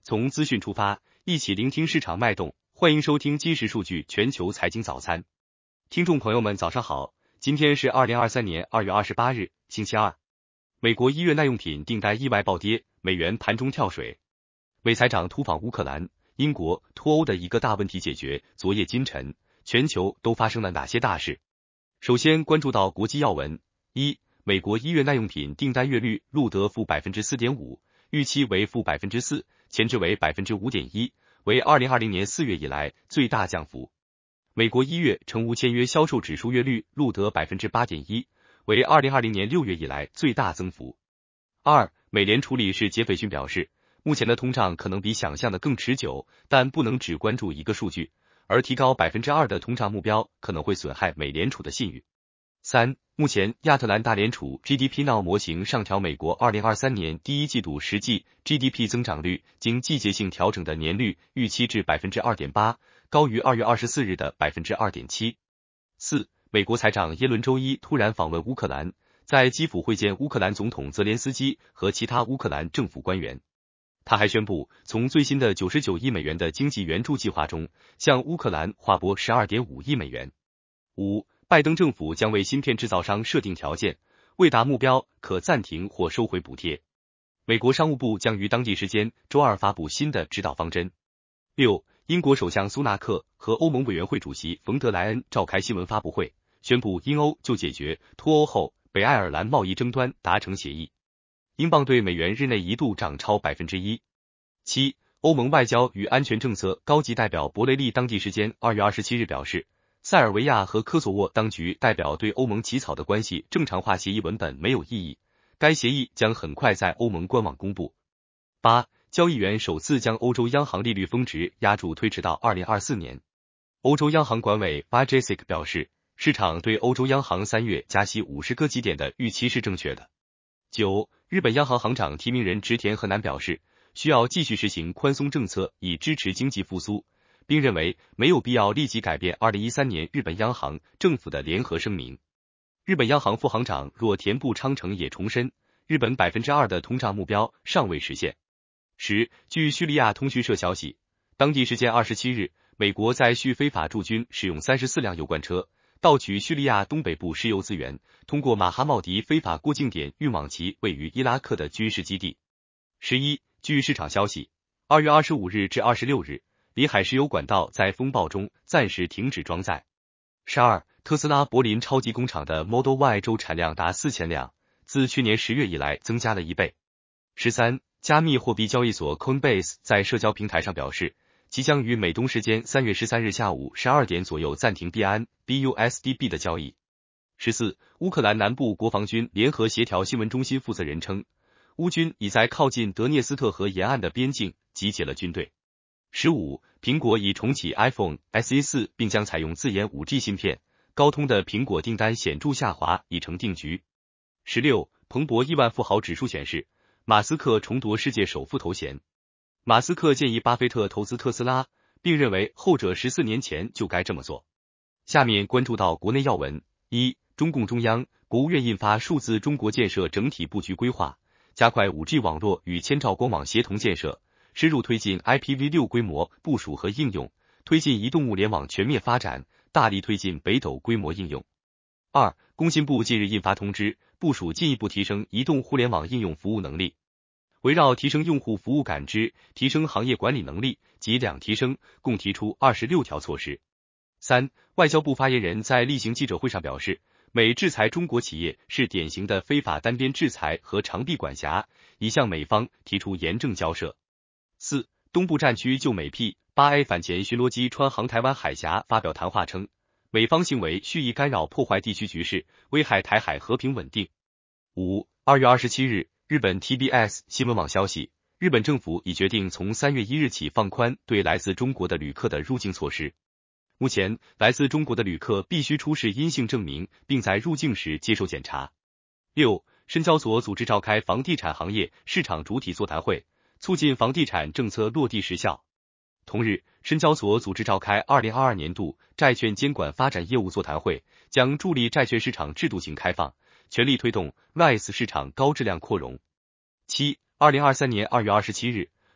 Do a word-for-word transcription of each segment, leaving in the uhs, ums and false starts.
从资讯出发，一起聆听市场脉动。欢迎收听基石数据全球财经早餐。听众朋友们，早上好，今天是二零二三年二月二十八日，星期二。美国一月耐用品订单意外暴跌，美元盘中跳水。美财长突访乌克兰，英国脱欧的一个大问题解决，昨夜今晨，全球都发生了哪些大事？首先关注到国际要闻。一、美国一月耐用品订单月率录得负 百分之四点五， 预期为负 百分之四， 前值为 百分之五点一， 为二零二零年四月以来最大降幅。美国一月成屋签约销售指数月率录得 百分之八点一， 为二零二零年六月以来最大增幅。二、美联储理事杰斐逊表示，目前的通胀可能比想象的更持久，但不能只关注一个数据，而提高 百分之二 的通胀目标可能会损害美联储的信誉。三、目前亚特兰大联储 G D P Now 模型上调美国二零二三年第一季度实际 G D P 增长率经季节性调整的年率预期至 百分之二点八， 高于二月二十四日的 百分之二点七。四、美国财长耶伦周一突然访问乌克兰，在基辅会见乌克兰总统泽连斯基和其他乌克兰政府官员。他还宣布，从最新的九十九亿美元的经济援助计划中，向乌克兰划拨 十二点五亿美元。五、拜登政府将为芯片制造商设定条件，未达目标可暂停或收回补贴。美国商务部将于当地时间周二发布新的指导方针。六、英国首相苏纳克和欧盟委员会主席冯德莱恩召开新闻发布会，宣布英欧就解决脱欧后北爱尔兰贸易争端达成协议。英镑对美元日内一度涨超 百分之一。七、欧盟外交与安全政策高级代表博雷利当地时间二月二十七日表示，塞尔维亚和科索沃当局代表对欧盟起草的关系正常化协议文本没有异议，该协议将很快在欧盟官网公布。八、交易员首次将欧洲央行利率峰值压住推迟到二零二四年。欧洲央行管委 B J S I C 表示，市场对欧洲央行三月加息五十个基点的预期是正确的。九、日本央行行长提名人植田和男表示，需要继续实行宽松政策以支持经济复苏，并认为没有必要立即改变二零一三年日本央行政府的联合声明。日本央行副行长若田部昌成也重申，日本 百分之二 的通胀目标尚未实现。十、据叙利亚通讯社消息，当地时间二十七日，美国在叙非法驻军使用三十四辆油罐车盗取叙利亚东北部石油资源，通过马哈茂迪非法过境点运往其位于伊拉克的军事基地。十一、据市场消息，二月二十五日至二十六日，里海石油管道在风暴中暂时停止装载。十二、特斯拉柏林超级工厂的 Model Y 周产量达四千辆，自去年十月以来增加了一倍。十三、加密货币交易所 Coinbase 在社交平台上表示，即将于美东时间三月十三日下午十二点左右暂停币安 B U S D B 的交易。十四、乌克兰南部国防军联合协调新闻中心负责人称，乌军已在靠近德涅斯特河沿岸的边境集结了军队。十五、苹果已重启 iPhone S E 四，并将采用自研 五 G 芯片，高通的苹果订单显著下滑已成定局。十六、彭博亿万富豪指数显示，马斯克重夺世界首富头衔。马斯克建议巴菲特投资特斯拉，并认为后者十四年前就该这么做。下面关注到国内要闻。一、中共中央、国务院印发数字中国建设整体布局规划，加快 五 G 网络与千兆光网协同建设，深入推进 I P V 六 规模部署和应用，推进移动物联网全面发展，大力推进北斗规模应用。二、工信部近日印发通知，部署进一步提升移动互联网应用服务能力，围绕提升用户服务感知、提升行业管理能力及两提升，共提出二十六条措施。三、外交部发言人在例行记者会上表示，美制裁中国企业是典型的非法单边制裁和长臂管辖，已向美方提出严正交涉。四、东部战区就美 P 八 A 反潜巡逻机穿航台湾海峡发表谈话称，美方行为蓄意干扰破坏地区局势，危害台海和平稳定。五、二月二十七日，日本 T B S 新闻网消息，日本政府已决定从三月一日起放宽对来自中国的旅客的入境措施。目前，来自中国的旅客必须出示阴性证明，并在入境时接受检查。六、深交所组织召开房地产行业市场主体座谈会，促进房地产政策落地实效。同日，深交所组织召开二零二二年度债券监管发展业务座谈会，将助力债券市场制度性开放，全力推动 R E I S 市场高质量扩容。七、二零二三年二月二十七日，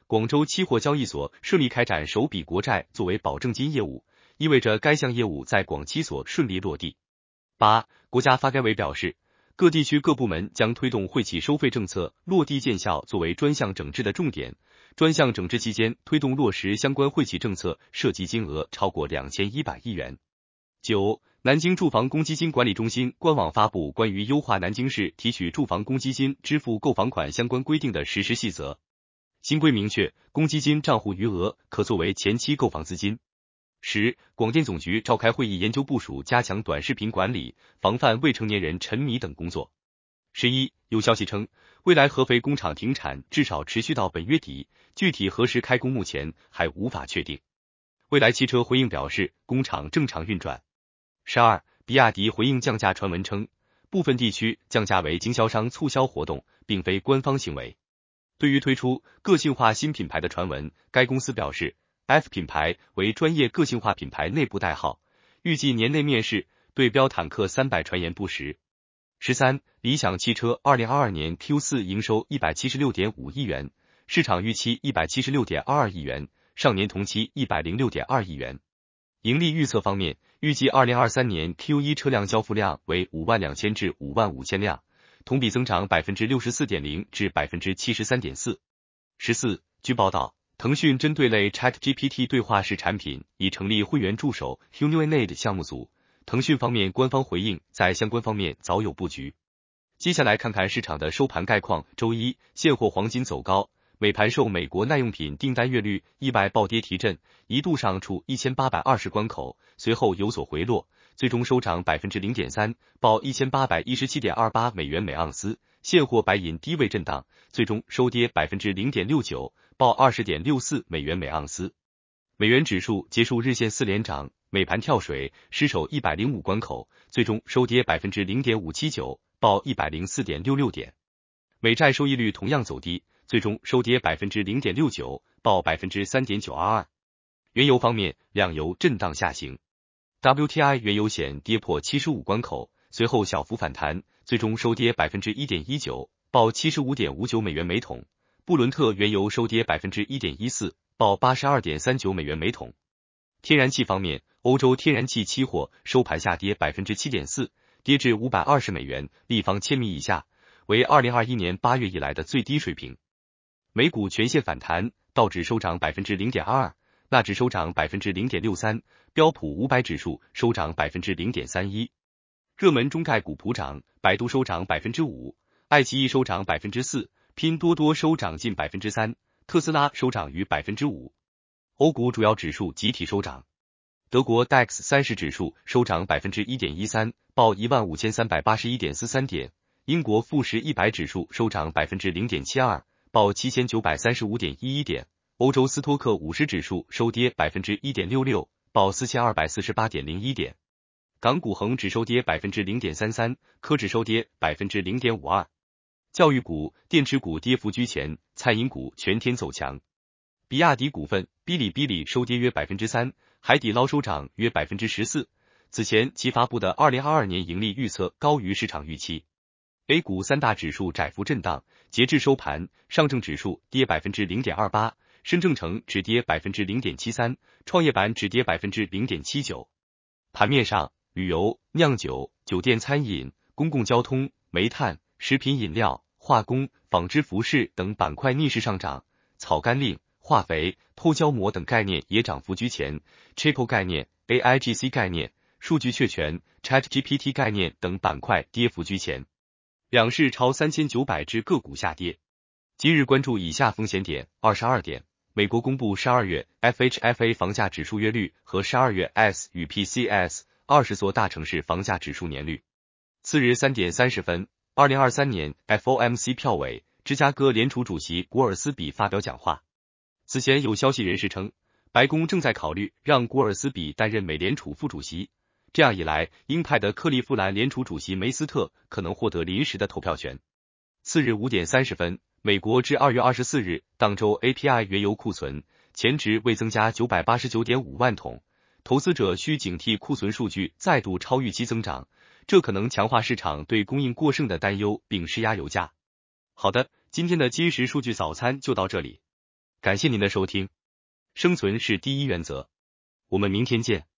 广州期货交易所顺利开展首笔国债作为保证金业务，意味着该项业务在广期所顺利落地。八、国家发改委表示，各地区各部门将推动惠企收费政策落地见效作为专项整治的重点，专项整治期间推动落实相关惠企政策涉及金额超过两千一百亿元。九、南京住房公积金管理中心官网发布关于优化南京市提取住房公积金支付购房款相关规定的实施细则。新规明确，公积金账户余额可作为前期购房资金。十、广电总局召开会议研究部署加强短视频管理，防范未成年人沉迷等工作。十一、有消息称，未来合肥工厂停产至少持续到本月底，具体何时开工目前还无法确定。蔚来汽车回应表示，工厂正常运转。十二、比亚迪回应降价传闻称，部分地区降价为经销商促销活动，并非官方行为。对于推出个性化新品牌的传闻，该公司表示 F 品牌为专业个性化品牌内部代号，预计年内面世，对标坦克三百传言不实。十三、理想汽车二零二二年 Q 四 营收 一百七十六点五亿元，市场预期 一百七十六点二二亿元，上年同期 一百零六点二亿元。盈利预测方面，预计二零二三年 Q 一 车辆交付量为五万两千至五万五千辆，同比增长 百分之六十四点零 至 百分之七十三点四。十四、据报道，腾讯针对类 ChatGPT 对话式产品已成立会员助手 Humanoid 项目组，腾讯方面官方回应，在相关方面早有布局。接下来看看市场的收盘概况。周一，现货黄金走高，美盘受美国耐用品订单月率意外暴跌提振，一度上触一千八百二十关口，随后有所回落，最终收涨 百分之零点三， 报 一千八百一十七点二八美元每盎司。现货白银低位震荡，最终收跌 百分之零点六九， 报 二十点六四美元每盎司。美元指数结束日线四连涨，美盘跳水，失守一百零五关口，最终收跌 百分之零点五七九， 报 一百零四点六六点。美债收益率同样走低，最终收跌 百分之零点六九， 报 百分之三点九二二。原油方面，两油震荡下行， W T I 原油险跌破七十五关口，随后小幅反弹，最终收跌 百分之一点一九， 报 七十五点五九美元每桶。布伦特原油收跌 百分之一点一四， 报 八十二点三九美元每桶。天然气方面，欧洲天然气期货收盘下跌 百分之七点四， 跌至五百二十美元，立方千米以下，为二零二一年八月以来的最低水平。美股全线反弹，道指收涨 百分之零点二二， 纳指收涨 百分之零点六三， 标普五百指数收涨 百分之零点三一。热门中概股普涨，百度收涨 百分之五， 爱奇艺收涨 百分之四， 拼多多收涨近 百分之三， 特斯拉收涨逾 百分之五。欧股主要指数集体收涨，德国 D A X 三十指数收涨 百分之一点一三， 报 一万五千三百八十一点四三点，英国富时一百指数收涨 百分之零点七二， 报 七千九百三十五点一一点，欧洲斯托克五十指数收跌 百分之一点六六， 报 四千二百四十八点零一点。港股恒指收跌 百分之零点三三， 科指收跌 百分之零点五二。教育股、电池股跌幅居前，餐饮股全天走强。比亚迪股份、哔哩哔哩收跌约 百分之三， 海底捞收涨约 百分之十四。此前其发布的二零二二年盈利预测高于市场预期。A 股三大指数窄幅震荡，截至收盘，上证指数跌 百分之零点二八， 深证成指跌 百分之零点七三， 创业板指跌 百分之零点七九。盘面上，旅游、酿酒、酒店餐饮、公共交通、煤炭、食品饮料、化工、纺织服饰等板块逆势上涨，草甘膦、化肥、透胶膜等概念也涨幅居前 ，Triple 概念、A I G C 概念、数据确权、ChatGPT 概念等板块跌幅居前。两市超三千九百只个股下跌。今日关注以下风险点：二十二点，美国公布十二月 F H F A 房价指数月率和十二月 S 与 P C S 二十座大城市房价指数年率。次日三点三十分，二零二三年 F O M C 票委，芝加哥联储主席古尔斯比发表讲话。此前有消息人士称，白宫正在考虑让古尔斯比担任美联储副主席，这样一来，鹰派的克利夫兰联储主席梅斯特可能获得临时的投票权。次日五点三十分，美国至二月二十四日当周 A P I 原油库存前值未增加 九百八十九点五万桶，投资者需警惕库存数据再度超预期增长，这可能强化市场对供应过剩的担忧并施压油价。好的，今天的今时数据早餐就到这里。 感谢您的收听。生存是第一原则。我们明天见。